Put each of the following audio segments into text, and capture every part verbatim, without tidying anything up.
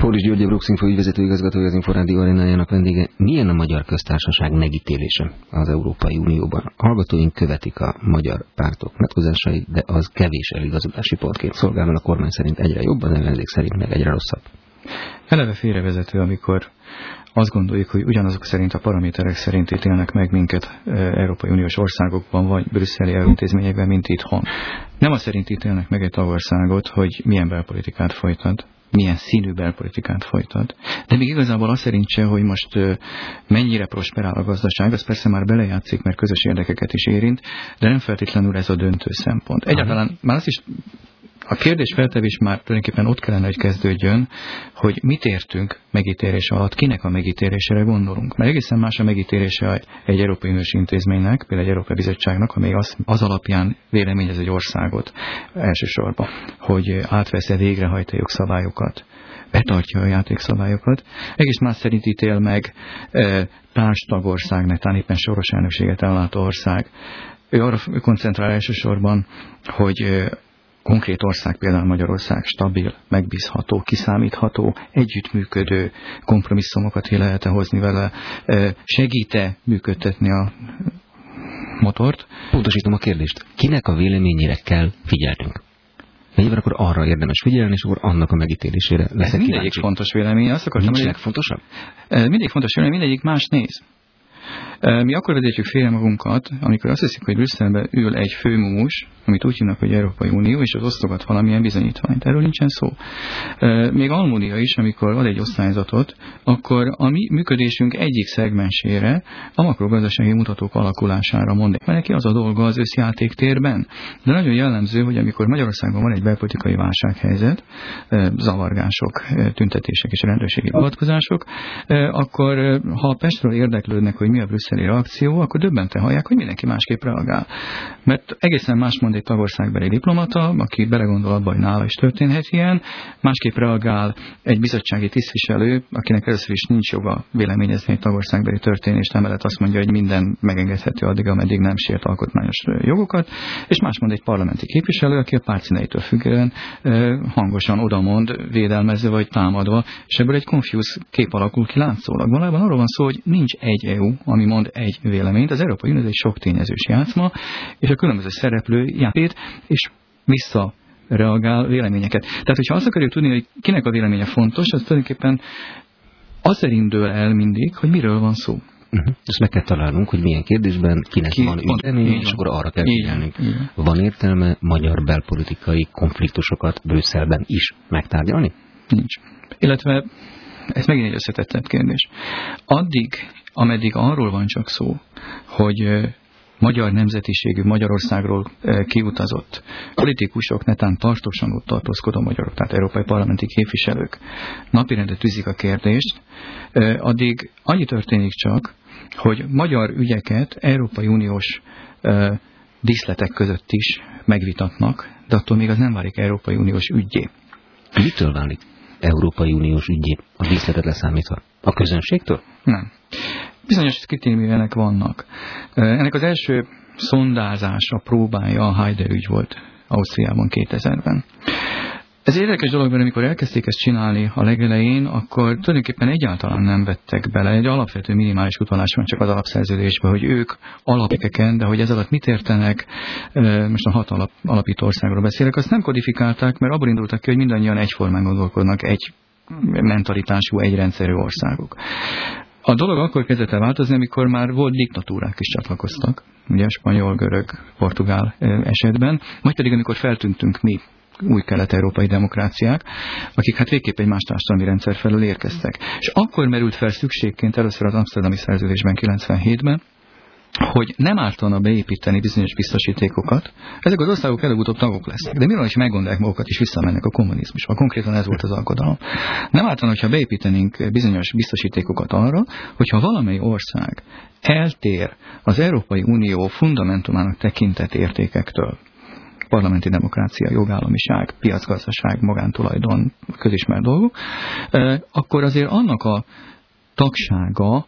Fólis György, a Broxinfo ügyvezető igazgatója, az Inforádió arénájának vendége. Milyen a magyar köztársaság megítélése az Európai Unióban? Hallgatóink követik a magyar pártok nyilatkozásait, de az kevés eligazodási pontként szolgál, mert a kormány szerint egyre jobb, az ellenzék szerint meg egyre rosszabb. Eleve félrevezető, amikor azt gondoljuk, hogy ugyanazok szerint a paraméterek szerint ítélnek meg minket Európai Uniós országokban, vagy brüsszeli intézményekben, mint itthon. Nem az szerint ítélnek meg egy tagországot, hogy milyen belpolitikát folytat, milyen színű belpolitikát folytat. De még igazából az szerint se, hogy most mennyire prosperál a gazdaság, az persze már belejátszik, mert közös érdekeket is érint, de nem feltétlenül ez a döntő szempont. Egyáltalán már az is, a kérdés feltevés már tulajdonképpen ott kellene, hogy kezdődjön, hogy mit értünk megítélés alatt, kinek a megítélésére gondolunk. Mert egészen más a megítélése egy Európai Uniós intézménynek, például egy Európai Bizottságnak, amely az, az alapján véleményez egy országot elsősorban, hogy átvesz-e, végrehajt-e jogszabályokat, betartja a játékszabályokat. Egész más szerint ítél meg e, társtagország, netán éppen soros elnökséget ellátó ország. Ő arra koncentrál elsősorban, hogy e, konkrét ország, például Magyarország stabil, megbízható, kiszámítható, együttműködő, kompromisszumokat ki lehet-e hozni vele, segít-e működtetni a motort. Pontosítom a kérdést. Kinek a véleményére kell figyelnünk? Mennyiben akkor arra érdemes figyelni, és akkor annak a megítélésére leszek kíváncsi? Mindegyik fontos vélemény. Azt akartam, nincs legfontosabb? Mindig fontos vélemény, mindegyik más néz. Mi akkor vezetjük félre magunkat, amikor azt hiszik, hogy Brüsszelben ül egy főmumus, amit úgy hívnak, hogy Európai Unió, és az osztogat valamilyen bizonyítványt. Erről nincsen szó. Még Almunia is, amikor ad egy osztályzatot, akkor a mi működésünk egyik szegmensére, a makrogazdasági mutatók alakulására mond. Mert neki az a dolga az összjátéktérben. De nagyon jellemző, hogy amikor Magyarországon van egy belpolitikai válsághelyzet, zavargások, tüntetések és rendőrségi beavatkozások, akkor ha Pestről érdeklődnek, hogy mi a brüsszeli reakció, akkor döbbenten hallják, hogy mindenki másképp reagál. Mert egészen más mond egy tagországbeli diplomata, aki belegondol abba, hogy nála is történhet ilyen, másképp reagál egy bizottsági tisztviselő, akinek először is nincs joga véleményezni egy tagországbeli történést, emellett azt mondja, hogy minden megengedhető addig, ameddig nem sért alkotmányos jogokat, és más mond egy parlamenti képviselő, aki a pártszíneitől függően hangosan odamond, védelmezve vagy támadva, és ebből egy confuse kép alakul ki látszólag. Valójában arról van szó, hogy nincs egy é u, ami mond egy véleményt, az Európai Unió egy sok tényezős játszma, és a különböző szereplő játék, és visszareagál véleményeket. Tehát, hogyha azt akarjuk tudni, hogy kinek a véleménye fontos, az tulajdonképpen az szerint dől el mindig, hogy miről van szó. Uh-huh. Ezt meg kell találnunk, hogy milyen kérdésben kinek Ki, van vélemény, és akkor arra kell figyelnünk. Van értelme magyar belpolitikai konfliktusokat Brüsszelben is megtárgyalni? Nincs. Illetve ez megint egy összetettebb kérdés. Addig, ameddig arról van csak szó, hogy magyar nemzetiségű Magyarországról kiutazott politikusok, netán tartósan ott tartózkodó magyarok, tehát európai parlamenti képviselők napirendre tűzik a kérdést, addig annyi történik csak, hogy magyar ügyeket Európai Uniós díszletek között is megvitatnak, de attól még az nem válik Európai Uniós üggyé. Mitől válik Európai Uniós üggyé, a díszletet leszámítva? A közönségtől? Nem. Bizonyos kritériumok vannak. Ennek az első szondázása, próbája a Haider ügy volt Ausztriában kétezerben. Ez érdekes dolog, mert amikor elkezdték ezt csinálni a legelején, akkor tulajdonképpen egyáltalán nem vettek bele. Egy alapvető minimális utalás van csak az alapszerződésben, hogy ők alapekeken, de hogy ez alatt mit értenek, most a hat alap, alapító országról beszélek, azt nem kodifikálták, mert abból indultak ki, hogy mindannyian egyformán gondolkodnak, egy mentalitású, egy rendszerű országok. A dolog akkor kezdett el változni, amikor már volt diktatúrák is csatlakoztak, ugye spanyol, görög, portugál esetben, majd pedig amikor feltűntünk mi, új kelet-európai demokráciák, akik hát végképp egy más társadalmi rendszer felől érkeztek. És akkor merült fel szükségként először az Amszterdami Szerződésben kilencvenhétben, hogy nem ártana beépíteni bizonyos biztosítékokat, ezek az országok előbb-utóbb tagok lesznek. De miről is meggondolják magukat, és visszamennek a kommunizmusba. Konkrétan ez volt az alkodalom. Nem ártana, hogyha beépítenénk bizonyos biztosítékokat arra, hogyha valamely ország eltér az Európai Unió fundamentumának tekintett értékektől, parlamenti demokrácia, jogállamiság, piacgazdaság, magántulajdon, közismert dolgok, akkor azért annak a tagsága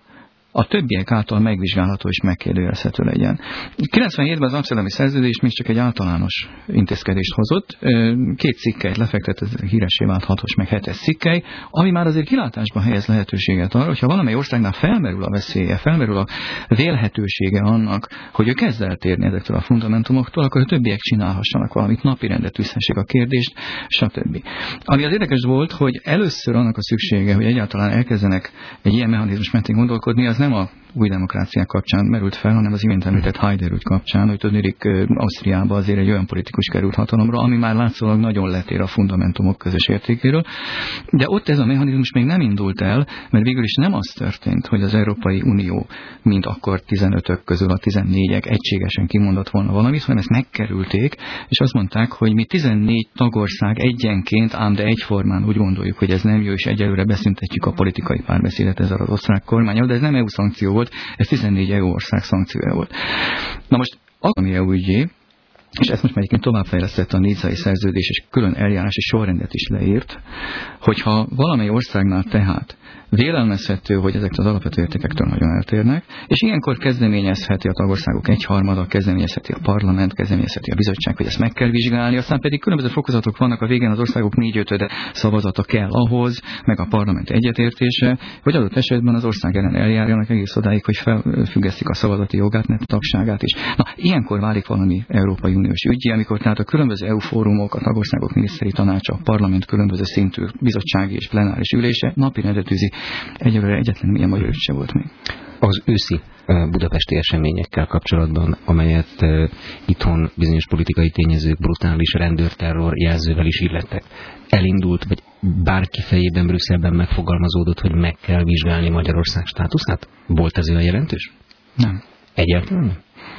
a többiek által megvizsgálható és megkérdőjelezhető legyen. kilencvenhétben az amszterdami szerződés még csak egy általános intézkedést hozott. Két cikkeit lefektetett, ez híressé vált hatos meg hetes cikkei, ami már azért kilátásba helyez lehetőséget arra, hogyha valamely országnál felmerül a veszélye, felmerül a vélhetősége annak, hogy ő kezd eltérni ezektől a fundamentumoktól, akkor a többiek csinálhassanak valamit, napirendet tűzhessék a kérdést, stb. Ami az érdekes volt, hogy először annak a szüksége, hogy egyáltalán elkezdenek egy ilyen mechanizmus mentén gondolkodni, az nem a új demokráciák kapcsán merült fel, hanem az imént említett Haider ügy kapcsán, hogy tudnék Ausztriába azért egy olyan politikus került hatalomra, ami már látszólag nagyon letér a fundamentumok közös értékéről. De ott ez a mechanizmus még nem indult el, mert végül is nem az történt, hogy az Európai Unió, mint akkor tizenötök közül a tizennégyek egységesen kimondott volna valamit, hanem ezt megkerülték, és azt mondták, hogy mi tizennégy tagország egyenként, ám de egyformán úgy gondoljuk, hogy ez nem jó, és egyelőre beszüntetjük a politikai párbeszédet ezzel az osztrák kormánnyal, de ez nem é u szankció volt, ez tizennégy é u ország szankciója volt. Na most, ami é u ügyé, és ezt most már egyébként továbbfejlesztette a Nizzai szerződés, és külön eljárási sorrendet is leírt, hogyha valamely országnál tehát vélelmezhető, hogy ezek az alapvető értékektől nagyon eltérnek, és ilyenkor kezdeményezheti a tagországok egyharmada, kezdeményezheti a parlament, kezdeményezheti a bizottság, hogy ezt meg kell vizsgálni, aztán pedig különböző fokozatok vannak, a végén az országok négy-ötöde szavazata kell ahhoz, meg a parlament egyetértése, hogy adott esetben az ország ellen eljárjanak egész odáig, hogy felfüggesztik a szavazati jogát, ne tagságát is. Na, ilyenkor válik valami Európai Uniós ügyi, amikor tehát a különböző é u fórumok, a tagországok miniszteri tanácsa, a parlament különböző szintű bizottsági és plenáris ülése napirendet tűzi. Egyelőre egyetlen milyen magyar ügy se volt még. Az őszi budapesti eseményekkel kapcsolatban, amelyet uh, itthon bizonyos politikai tényezők brutális rendőrterror jelzővel is illettek, elindult, vagy bárki fejében Brüsszelben megfogalmazódott, hogy meg kell vizsgálni Magyarország státuszát? Volt ez olyan jelentős? Nem. Egyáltalán?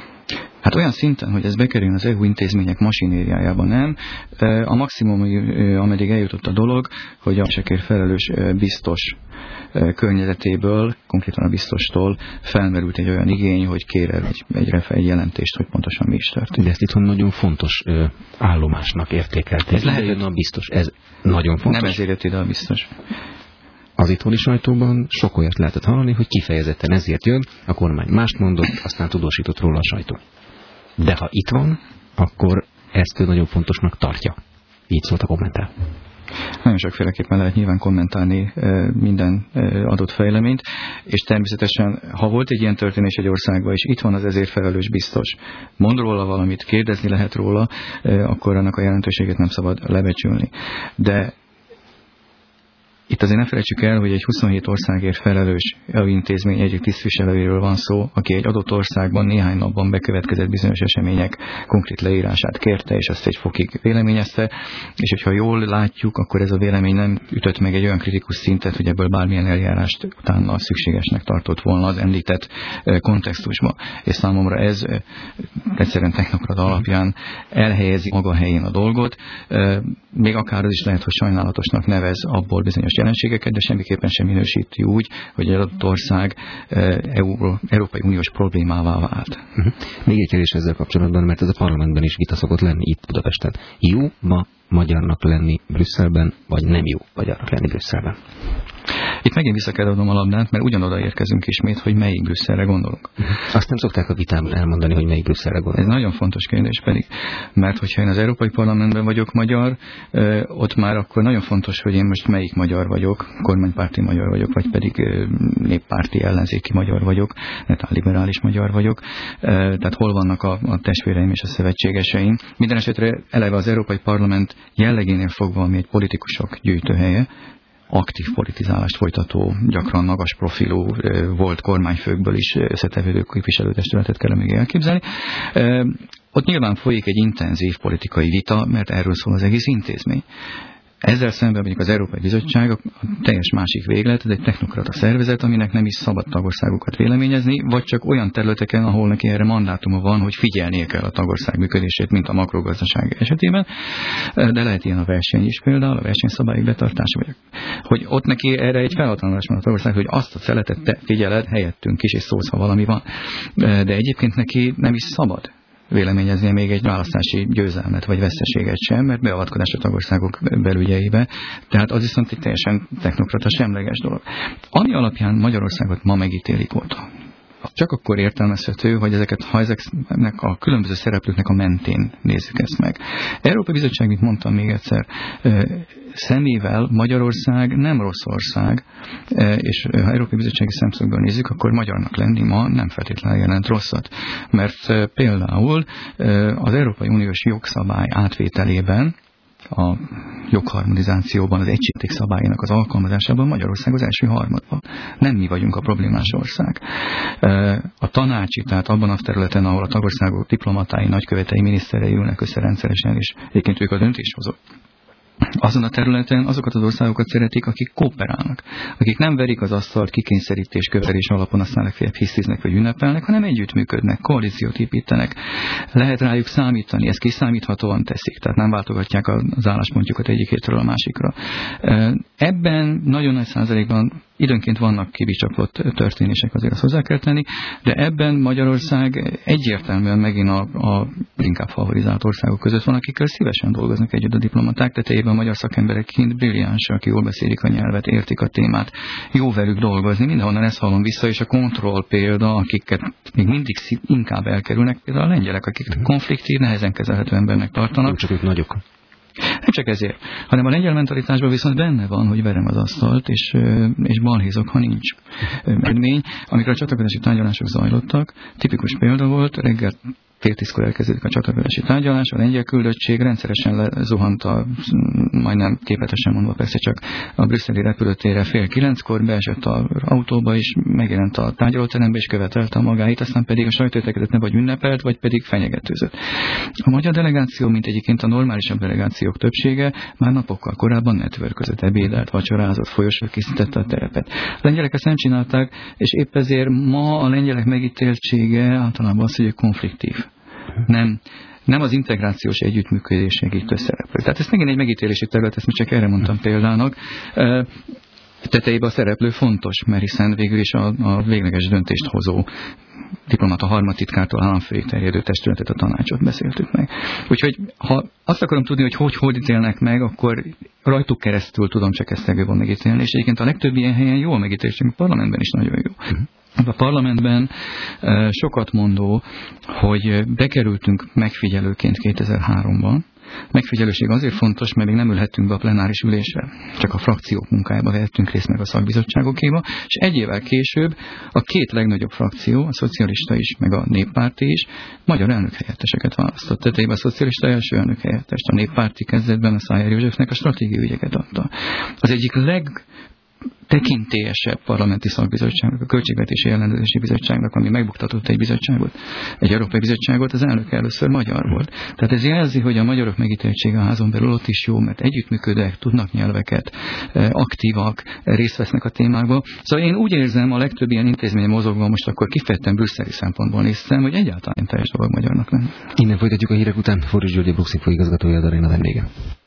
Hát olyan szinten, hogy ez bekerül az é u intézmények masinériájába, nem. A maximum, ameddig eljutott a dolog, hogy a sekért felelős biztos környezetéből, konkrétan a biztostól felmerült egy olyan igény, hogy kér el egy, egy, egy jelentést, hogy pontosan mi is történt. De ezt itthon nagyon fontos ö, állomásnak értékelték. Ez lehet, hogy a biztos, ez nagyon fontos. Nem ezért jött ide a biztos. Az itthoni sajtóban sok olyat lehetett hallani, hogy kifejezetten ezért jön, a kormány mást mondott, aztán tudósított róla a sajtó. De ha itt van, akkor ezt ő nagyon fontosnak tartja. Így szólt a kommentár. Nagyon sokféleképpen lehet nyilván kommentálni minden adott fejleményt, és természetesen, ha volt egy ilyen történés egy országban, és itt van az ezért felelős biztos, mond róla valamit, kérdezni lehet róla, akkor annak a jelentőségét nem szabad lebecsülni. De itt azért ne felejtsük el, hogy egy huszonhét országért felelős é u intézmény egyik tisztviselőjéről van szó, aki egy adott országban néhány napban bekövetkezett bizonyos események konkrét leírását kérte, és azt egy fokig véleményezte, és hogyha jól látjuk, akkor ez a vélemény nem ütött meg egy olyan kritikus szintet, hogy ebből bármilyen eljárást utána szükségesnek tartott volna az említett kontextusba. És számomra ez egyszerűen technokrata alapján elhelyezi maga helyén a dolgot, még akár az is lehet, hogy sajnálatosnak nevez abból bizonyos jelenségeket, de semmiképpen sem minősíti úgy, hogy egy adott ország Euró, Európai Uniós problémává vált. Uh-huh. Még egy kérdés ezzel kapcsolatban, mert ez a parlamentben is vita szokott lenni itt Budapesten. Jó ma magyarnak lenni Brüsszelben, vagy nem jó magyarnak lenni Brüsszelben? Itt megint vissza kell adnom a labdát, mert ugyanoda érkezünk ismét, hogy melyik Brüsszelre gondolunk. Uh-huh. Azt nem szokták a vitában elmondani, hogy melyik Brüsszelre gondolunk. Ez nagyon fontos kérdés pedig, mert hogyha én az Európai Parlamentben vagyok magyar, ott már akkor nagyon fontos, hogy én most melyik magyar vagyok, kormánypárti magyar vagyok, vagy pedig néppárti ellenzéki magyar vagyok, netán liberális magyar vagyok. Tehát hol vannak a, a testvéreim és a szövetségeseim. Minden esetre eleve az Európai Parlament jellegénél fogva, ami egy politikusok gyűjtőhelye, aktív politizálást folytató, gyakran magas profilú volt kormányfőkből is összetevődő képviselőtestületet kell még elképzelni. Ott nyilván folyik egy intenzív politikai vita, mert erről szól az egész intézmény. Ezzel szemben mondjuk az Európai Bizottság a teljes másik véglet, ez egy technokrata szervezet, aminek nem is szabad tagországokat véleményezni, vagy csak olyan területeken, ahol neki erre mandátuma van, hogy figyelnie kell a tagország működését, mint a makrogazdaság esetében, de lehet ilyen a verseny is például, a versenyszabályok betartása, vagy hogy ott neki erre egy felhatalmazás van a tagország, hogy azt a szeletet te figyeled helyettünk is, és szólsz, ha valami van. De egyébként neki nem is szabad véleményezni még egy választási győzelmet vagy veszteséget sem, mert beavatkozás a tagországok belügyeibe, tehát az viszont egy teljesen technokrata semleges dolog. Ami alapján Magyarországot ma megítélik óta, csak akkor értelmezhető, hogy ezeket, ha ezeknek a különböző szereplőknek a mentén nézzük ezt meg. Európai Bizottság, mint mondtam még egyszer, szemével Magyarország nem rossz ország, és ha Európai Bizottsági szemszögből nézzük, akkor magyarnak lenni ma nem feltétlenül jelent rosszat. Mert például az Európai Uniós jogszabály átvételében, a jogharmonizációban, az egységték szabályának az alkalmazásában Magyarország az első harmadban. Nem mi vagyunk a problémás ország. A tanácsi, tehát abban a területen, ahol a tagországok diplomatái, nagykövetei, miniszterei ülnek össze rendszeresen, és egyébként ők a döntéshozók. Azon a területen azokat az országokat szeretik, akik kooperálnak, akik nem verik az asztalt kikényszerítés, követelés alapon, aztán legfeljebb hisztiznek vagy ünnepelnek, hanem együttműködnek, koalíciót építenek. Lehet rájuk számítani, ezt kiszámíthatóan teszik, tehát nem váltogatják az álláspontjukat egyik hétről a másikra. Ebben nagyon nagy százalékban időnként vannak kibicsakott történések, azért azt hozzá kell tenni, de ebben Magyarország egyértelműen megint a, a inkább favorizált országok között van, akikkel szívesen dolgoznak együtt a diplomaták, tetejében a magyar szakemberek kint brilliánsak, akik jól beszélik a nyelvet, értik a témát, jó velük dolgozni, mindenhonnan ezt hallom vissza, és a kontroll példa, akiket még mindig inkább elkerülnek, például a lengyelek, akik konfliktív, nehezen kezelhető embernek tartanak. Nem csak ők nagyok. Nem csak ezért, hanem a lengyel mentalitásban viszont benne van, hogy verem az asztalt, és, és balhézok, ha nincs eredmény. Amikor a csatlakozási tárgyalások zajlottak, tipikus példa volt, reggel fél tízkor elkezdődik a csatlakozási tárgyalás, a lengyel küldöttség rendszeresen lezuhant a, majdnem képletesen mondva persze csak a brüsszeli repülőtérre fél kilenckor, beesett az autóba is, megjelent a tárgyalóterembe és követelte a magáit, aztán pedig a sajtóértekezletben vagy ünnepelt, vagy pedig fenyegetőzött. A magyar delegáció, mint egyébként a normálisabb delegációk többsége, már napokkal korábban networközött, ebédelt, vacsorázott, folyosót készítette a terepet. A lengyelek ezt nem csinálták, és épp ezért ma a lengyelek megítéltsége általában az, hogy konfliktív. Nem, nem az integrációs együttműködés segítő szereplő. Tehát ez megint egy megítélési terület, ezt csak erre mondtam példának. Tetejében a szereplő fontos, mert hiszen végül is a, a végleges döntést hozó diplomata harmadtitkártól államfőig terjedő testületet, a tanácsot beszéltük meg. Úgyhogy ha azt akarom tudni, hogy hogy, hogy ítélnek meg, akkor rajtuk keresztül tudom csak ezt legjobban megítélni, és egyébként a legtöbb ilyen helyen jól megítélésünk, a parlamentben is nagyon jó. Uh-huh. A parlamentben sokat mondó, hogy bekerültünk megfigyelőként kétezer-háromban. Megfigyelőség azért fontos, mert még nem ülhettünk be a plenáris ülésre. Csak a frakciók munkájába vehettünk részt meg a szakbizottságokéba, és egy évvel később a két legnagyobb frakció, a szocialista is, meg a néppárti is, magyar elnökhelyetteseket választott. Tetejében a szocialista első elnökhelyettest, a néppárti kezdetben a Szájer Józsefnek a stratégiai ügyeket adta. Az egyik leg tekintélyesebb parlamenti szakbizottságnak, a Költségvetési Ellenőrzési Bizottságnak, ami megbuktatott egy bizottságot, egy Európai Bizottságot, az elnök először magyar volt. Tehát ez jelzi, hogy a magyarok megítéltsége a házon belül ott is jó, mert együttműködnek, tudnak nyelveket, aktívak, részt vesznek a témákban. Szóval én úgy érzem, a legtöbb ilyen intézmény mozogva, most akkor kifejezetten brüsszeli szempontból néztem, hogy egyáltalán teljes dolog magyarnak lenni. Innen folytatjuk a hírek után. Forrás György, a Bruxik főigazgatója, a Aréna vendége.